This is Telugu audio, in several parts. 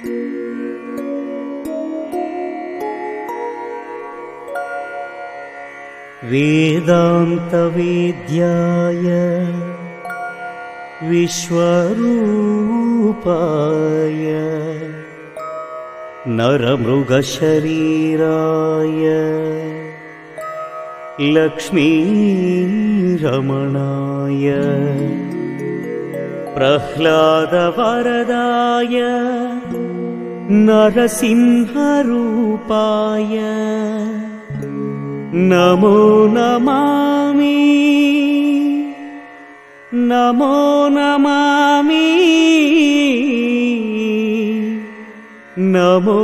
वेदान्तवेद्याय विश्वरूपाय नरमृगशरीराय लक्ष्मीरमणाय प्रह्लादवरदाय नरसिंहरूपाय नमो नमामि नमो नमामि नमो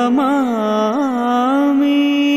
नमामि।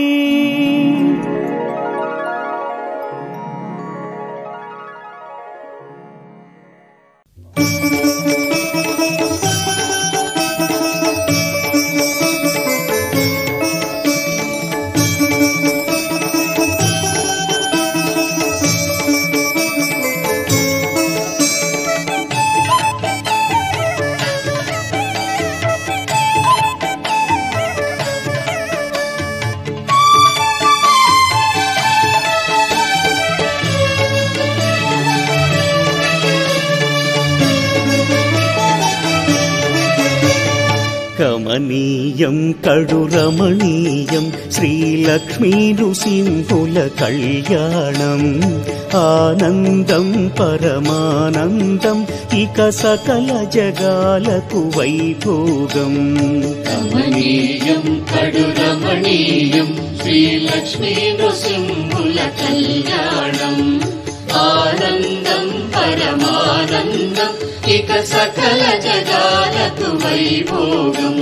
కమనీయం కడురమణీయం శ్రీలక్ష్మీ నృసింహుల కళ్యాణం ఆనందం పరమానందం ఇక సకల జగాలకు వైభోగం। కమనీయం కడురమణీయం శ్రీలక్ష్మీ నృసింహుల కళ్యాణం ఆనందం పరమానందం ఇక సకల జగాలకు వైభోగం।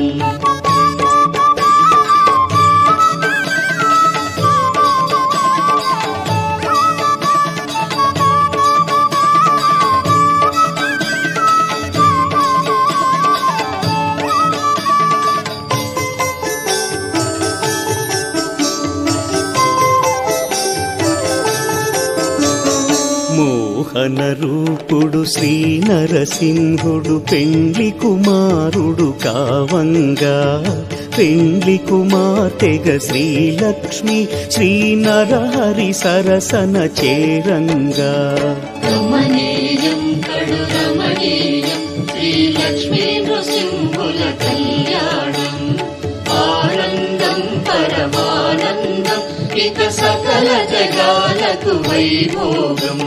మోహన రూపుడు శ్రీ నరసింహుడు పెండ్లి కుమారుడు కావంగా పెండ్లి కుమార్తెగ శ్రీలక్ష్మి శ్రీ నరహరి సరసన చేరంగా। రమణీయం కడురమణీయం శ్రీలక్ష్మీ నృసింహుల కళ్యాణం ఆనందం పరమానందం ఇక సకల జగాలకు వైభోగం।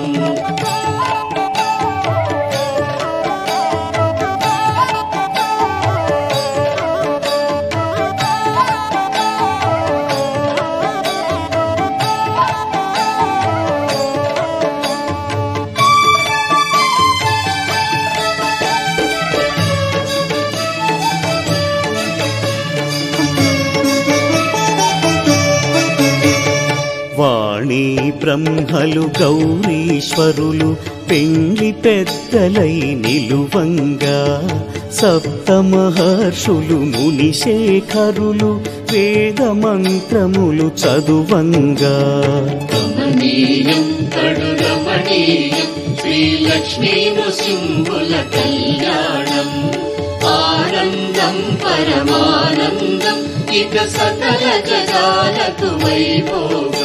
వాణి బ్రహ్మలు గౌరీశ్వరులు పెండ్లి పెద్దలై నిలువంగా సప్త మహర్షులు మునిశేఖరులు వేద మంత్రములు చదువంగా। రమణీయం కడురమణీయం శ్రీలక్ష్మీ నృసింహుల కళ్యాణం ఆనందం పరమానందం ఇక సకల జగాలకు వైభోగం।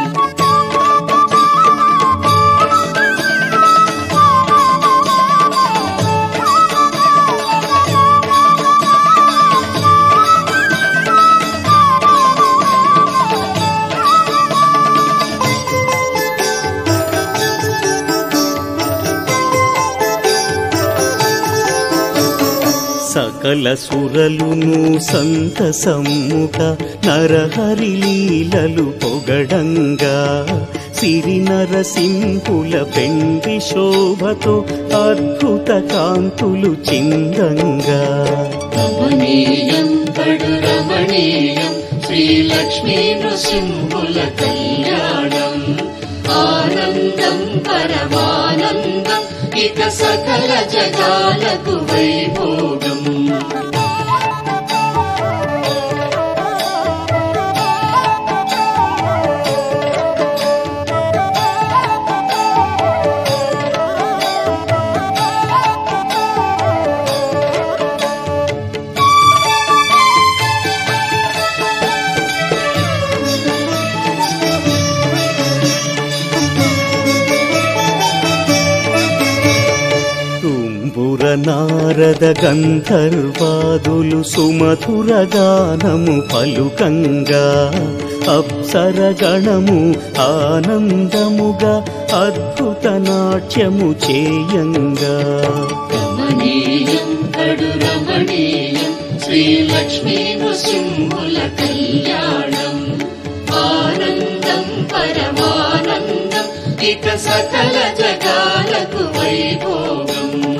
సకల సురలును సంతసమ్ముట నరహరి లీలలు పొగడంగా సిరి నరసింహుల పెండి శోభతో అద్భుత కాంతులు చిందంగా। రమణీయం కడురమణీయం శ్రీలక్ష్మీ నృసింహుల కళ్యాణం ఆనందం పరమానందం ఇక సకల జగాలకు వైభోగం। నారద గంధర్వాదులు సుమధుర గానము పలుకంగా అప్సరగణము ఆనందముగా అద్భుత నాట్యము చేయంగా రమణీయం కడు రమణీయం శ్రీలక్ష్మీ నృసింహుల కళ్యాణం ఆనందం పరమానందం ఇక సకల జగాలకు వైభోగం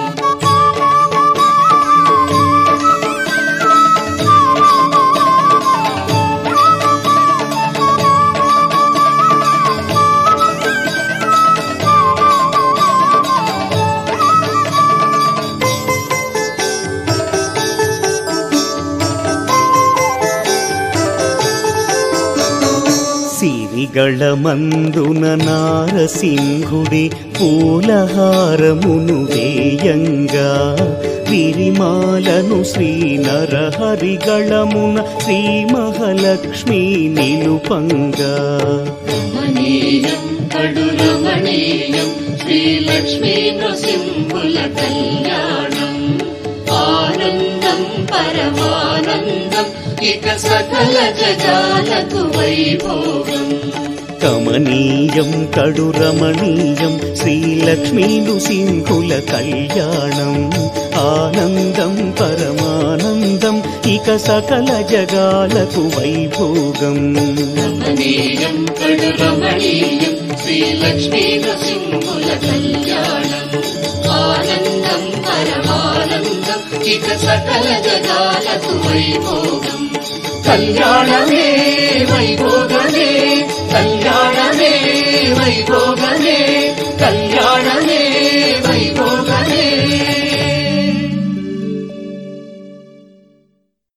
సిరిగళమందున నారసింహుడి పూలహారమును వేయంగా విరిమాలను శ్రీ నరహరిగళమున శ్రీ మహాలక్ష్మి నిలుపంగా రమణీయం కడు రమణీయం శ్రీలక్ష్మీ నృసింహుల కళ్యాణం ఆనందం పరమానందం ఇక సకల జగాలకు వైభోగం కమనీయం కడు రమణీయం శ్రీలక్ష్మీ నృసింహుల కళ్యాణం ఆనందం పరమానందం ఇక సకల జగాలకు వైభోగం రమణీయం కడు రమణీయం శ్రీలక్ష్మీ నృసింహుల కళ్యాణం ఆనందం పరమానందం ఇక సకల జగాలకు వైభోగం కళ్యాణమే వైభోగమే కళ్యాణమే వైభోగమే